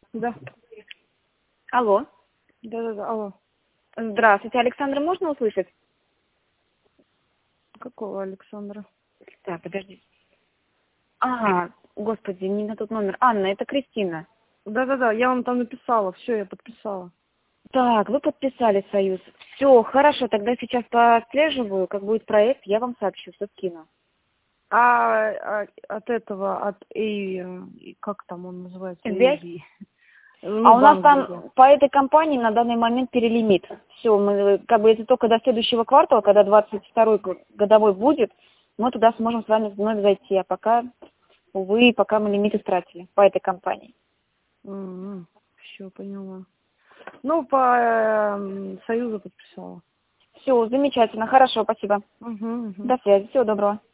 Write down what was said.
Да. Алло. Да, алло. Здравствуйте, Александра, можно услышать? Какого Александра? Так, подожди. Господи, не на тот номер. Анна, это Кристина. Да, я вам там написала, все, я подписала. Так, вы подписали союз. Все, хорошо, тогда сейчас прослеживаю, как будет проект, я вам сообщу, все скину. От этого, как там он называется? Связь? AB. А Ну, у нас банк там другой. по этой компании на данный момент перелимит. Все, мы как бы если только до следующего квартала, когда 22-й годовой будет, мы туда сможем с вами вновь зайти. А пока, увы, пока мы лимит истратили по этой компании. Все, поняла. Ну, по Союзу подписала. Все, замечательно, хорошо, спасибо. Угу. До связи, всего доброго.